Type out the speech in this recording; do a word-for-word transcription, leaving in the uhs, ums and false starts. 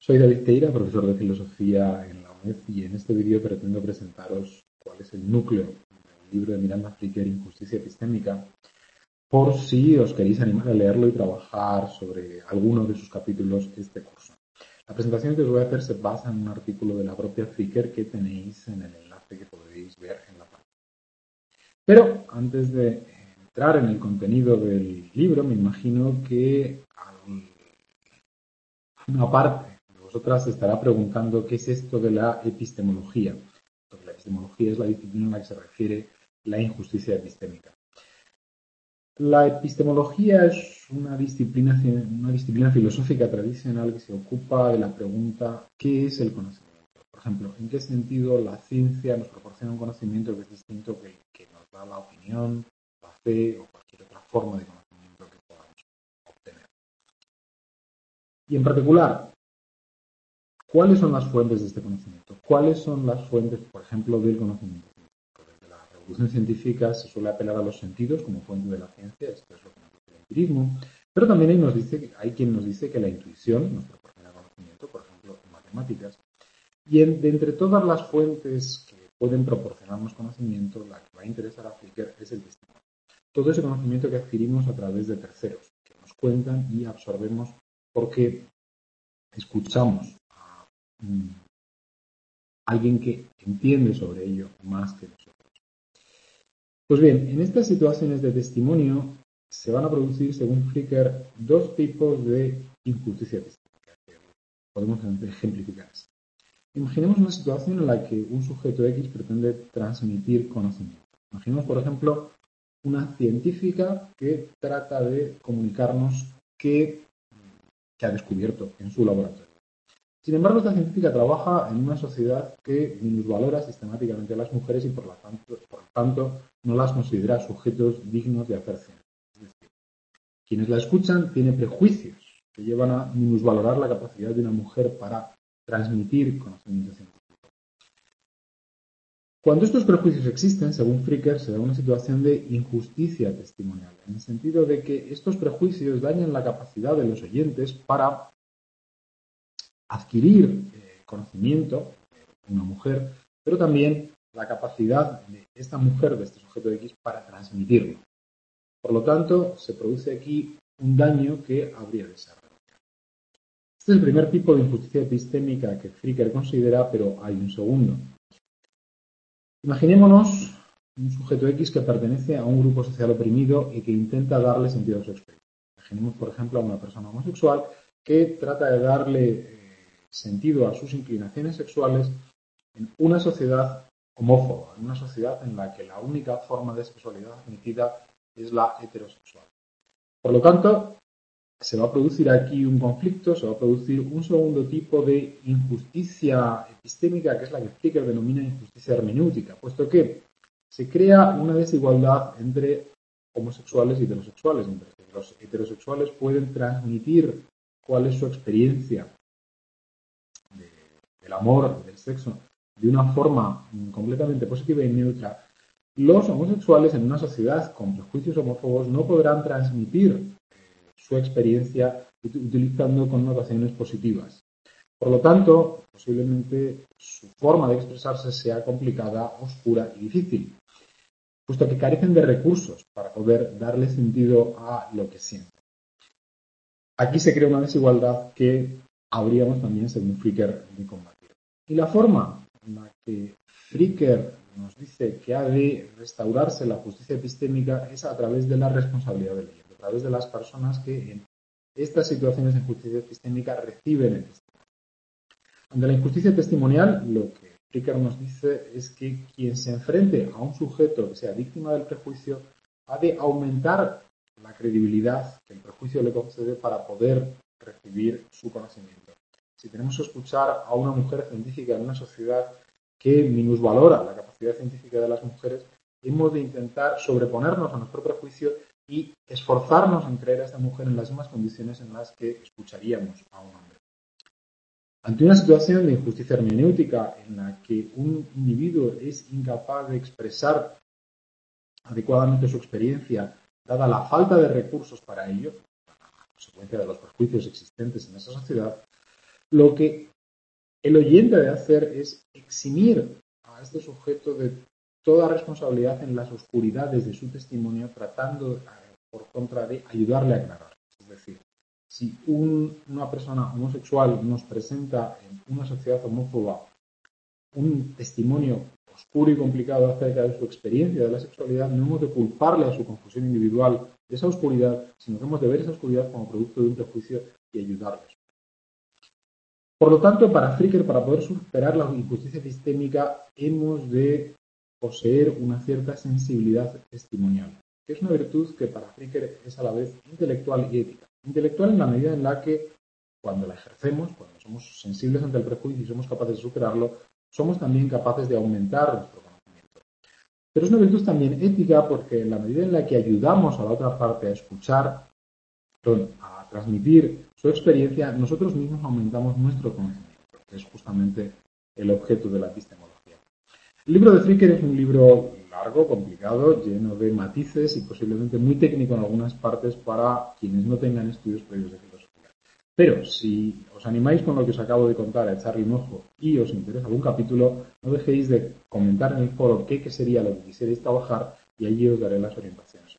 Soy David Teira, profesor de Filosofía en la U N E D y en este vídeo pretendo presentaros cuál es el núcleo del libro de Miranda Fricker, Injusticia Epistémica, por si os queréis animar a leerlo y trabajar sobre alguno de sus capítulos este curso. La presentación que os voy a hacer se basa en un artículo de la propia Fricker que tenéis en el enlace que podéis ver en la página. Pero antes de entrar en el contenido del libro, me imagino que una parte de vosotras se estará preguntando qué es esto de la epistemología. Porque la epistemología es la disciplina en la que se refiere la injusticia epistémica. La epistemología es una disciplina, una disciplina filosófica tradicional que se ocupa de la pregunta ¿qué es el conocimiento? Por ejemplo, ¿en qué sentido la ciencia nos proporciona un conocimiento que es distinto que el que nos da la opinión, la fe o cualquier otra forma de conocimiento que podamos obtener? Y en particular, ¿cuáles son las fuentes de este conocimiento? ¿Cuáles son las fuentes, por ejemplo, del conocimiento científico? Desde la revolución científica se suele apelar a los sentidos como fuente de la ciencia, esto es lo que nos dice el empirismo, pero también hay, nos dice, hay quien nos dice que la intuición nos proporciona conocimiento, por ejemplo, en matemáticas, y en, de entre todas las fuentes que pueden proporcionarnos conocimiento, la que va a interesar a Fricker es el testimonio. Todo ese conocimiento que adquirimos a través de terceros, que nos cuentan y absorbemos porque escuchamos alguien que entiende sobre ello más que nosotros. Pues bien, en estas situaciones de testimonio se van a producir, según Fricker, dos tipos de injusticia epistémica que podemos ejemplificar así. Imaginemos una situación en la que un sujeto X pretende transmitir conocimiento. Imaginemos, por ejemplo, una científica que trata de comunicarnos qué que ha descubierto en su laboratorio. Sin embargo, esta científica trabaja en una sociedad que minusvalora sistemáticamente a las mujeres y por lo tanto, por lo tanto no las considera sujetos dignos de hacer ciencia. Es decir, quienes la escuchan tienen prejuicios que llevan a minusvalorar la capacidad de una mujer para transmitir conocimiento científico. Cuando estos prejuicios existen, según Fricker, se da una situación de injusticia testimonial, en el sentido de que estos prejuicios dañan la capacidad de los oyentes para adquirir eh, conocimiento de una mujer, pero también la capacidad de esta mujer, de este sujeto X, para transmitirlo. Por lo tanto, se produce aquí un daño que habría de ser remediado. Este es el primer tipo de injusticia epistémica que Fricker considera, pero hay un segundo. Imaginémonos un sujeto X que pertenece a un grupo social oprimido y que intenta darle sentido a su experiencia. Imaginemos, por ejemplo, a una persona homosexual que trata de darle eh, sentido a sus inclinaciones sexuales en una sociedad homófoba, en una sociedad en la que la única forma de sexualidad admitida es la heterosexual. Por lo tanto, se va a producir aquí un conflicto, se va a producir un segundo tipo de injusticia epistémica, que es la que Fricker denomina injusticia hermenéutica, puesto que se crea una desigualdad entre homosexuales y heterosexuales, entre que los heterosexuales pueden transmitir cuál es su experiencia de, del amor, del sexo, de una forma completamente positiva y neutra. Los homosexuales en una sociedad con prejuicios homófobos no podrán transmitir su experiencia utilizando connotaciones positivas. Por lo tanto, posiblemente su forma de expresarse sea complicada, oscura y difícil, puesto que carecen de recursos para poder darle sentido a lo que sienten. Aquí se crea una desigualdad que habríamos también, según Fricker, de combatir. Y la forma en la que Fricker nos dice que ha de restaurarse la justicia epistémica es a través de la responsabilidad del oyente, a través de las personas que en estas situaciones de injusticia epistémica reciben el testimonio. Ante la injusticia testimonial, lo que Fricker nos dice es que quien se enfrente a un sujeto que sea víctima del prejuicio ha de aumentar la credibilidad que el prejuicio le concede para poder recibir su conocimiento. Si tenemos que escuchar a una mujer científica en una sociedad que minusvalora la capacidad científica de las mujeres, hemos de intentar sobreponernos a nuestro prejuicio y esforzarnos en creer a esta mujer en las mismas condiciones en las que escucharíamos a un hombre. Ante una situación de injusticia hermenéutica en la que un individuo es incapaz de expresar adecuadamente su experiencia, dada la falta de recursos para ello, a consecuencia de los prejuicios existentes en esa sociedad, Lo que el oyente debe hacer es eximir a este sujeto de toda responsabilidad en las oscuridades de su testimonio, tratando, por contra, de ayudarle a aclarar. Es decir, si un, una persona homosexual nos presenta en una sociedad homófoba un testimonio oscuro y complicado acerca de su experiencia de la sexualidad, no hemos de culparle a su confusión individual de esa oscuridad, sino que hemos de ver esa oscuridad como producto de un prejuicio y ayudarles. Por lo tanto, para Fricker, para poder superar la injusticia sistémica, hemos de poseer una cierta sensibilidad testimonial, que es una virtud que para Fricker es a la vez intelectual y ética. Intelectual en la medida en la que, cuando la ejercemos, cuando somos sensibles ante el prejuicio y somos capaces de superarlo, somos también capaces de aumentar nuestro conocimiento. Pero es una virtud también ética porque en la medida en la que ayudamos a la otra parte a escuchar, perdón, a transmitir su experiencia, nosotros mismos aumentamos nuestro conocimiento, que es justamente el objeto de la epistemología. El libro de Fricker es un libro largo, complicado, lleno de matices y posiblemente muy técnico en algunas partes para quienes no tengan estudios previos de filosofía. Pero si os animáis con lo que os acabo de contar a echarle un ojo y os interesa algún capítulo, no dejéis de comentar en el foro qué, qué sería lo que quisierais trabajar y allí os daré las orientaciones.